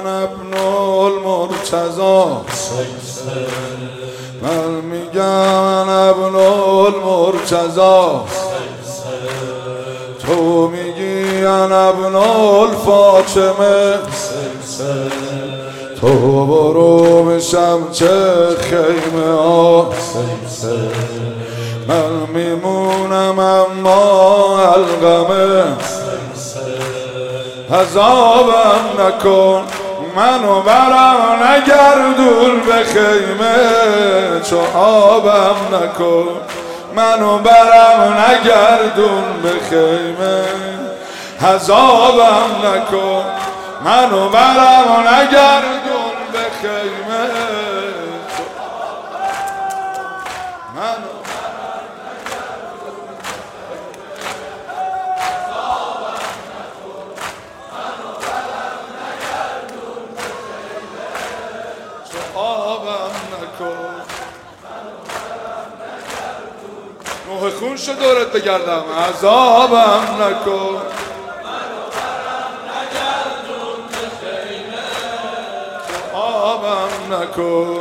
ابن المرتضی، من میگم ابن المرتضی، تو میگی انا ابن الفاطمه. تو برو به شمس خیمه ها، من میمونم اما علقمه. عذابم نکن منو برا نگردون به خیمه، چو آبم نکن منو برم نگردون به خیمه. عذابم نکن منو برم نگردون به خیمه، منو آبم نکن. نوح خون شد دورت بگردم. عذابم نکن آبم نکن.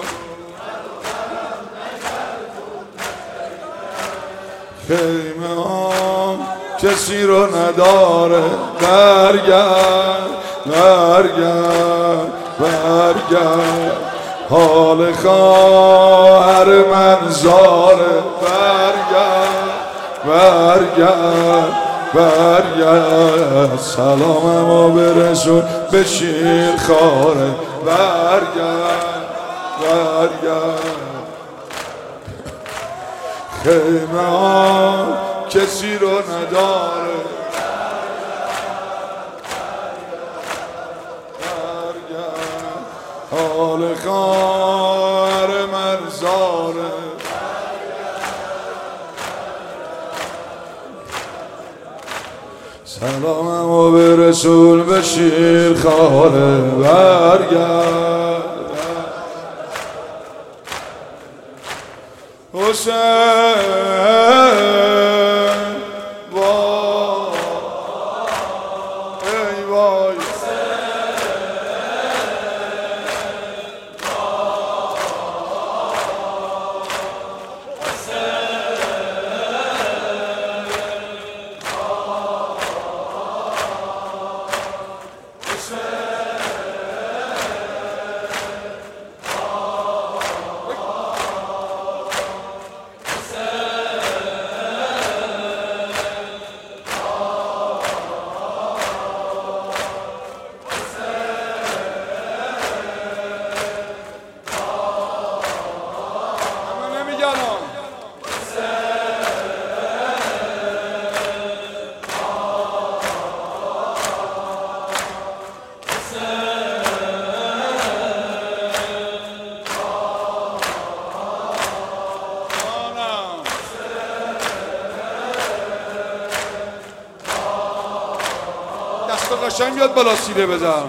خیمه ها کسی رو نداره، برگرد برگرد برگرد. حال خواهر من زاره، برگرد برگرد برگرد. سلاممو برسون به شیر خاره، برگرد برگرد. خیمه ها کسی رو نداره، حال خواهر من زاره. سلاممو برسون به شیر خاره، برگرد. حسین وای ای وای، دست قشنگ بیاد بالا سیره بزن.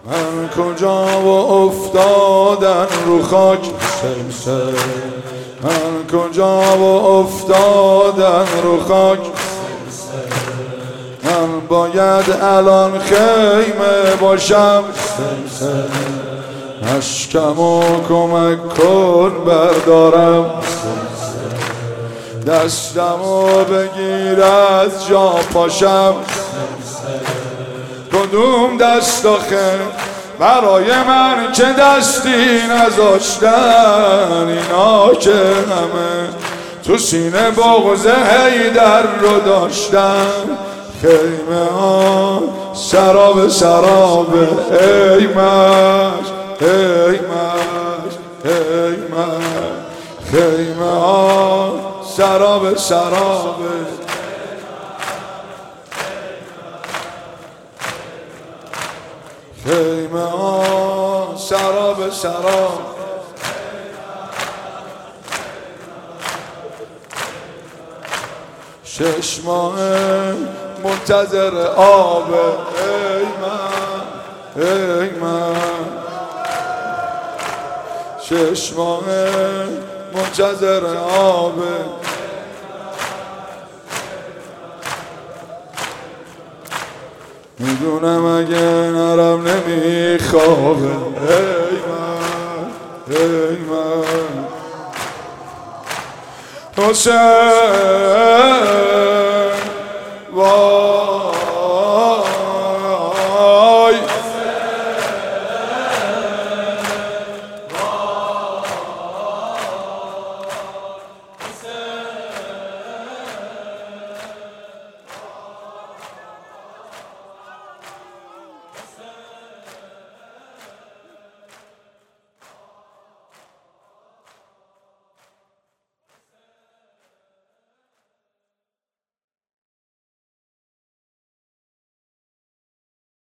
من کجا و افتادن رو خاک سمسم، من کجا و افتادن رو خاک سمسم. من باید الان خیمه باشم سمسم، اشکمو کمک کن بردارم سمسم، دستمو بگیر از جا پاشم سمسم. کدوم دست آخه برای من که دستی نذاشتن، اینا که همه تو سینه بغض حیدر رو داشتن. خیمه ها سراب سرابه، ای مشت ای مشت ای مشت. خیمه ها سراب سرابه، خیمه ها سراب سراب. شش ماه منتظر آب، ای من ای من. شش ماه منتظر آب، میدونم اگه نرم نمیخوابه، ای من ای من. حسین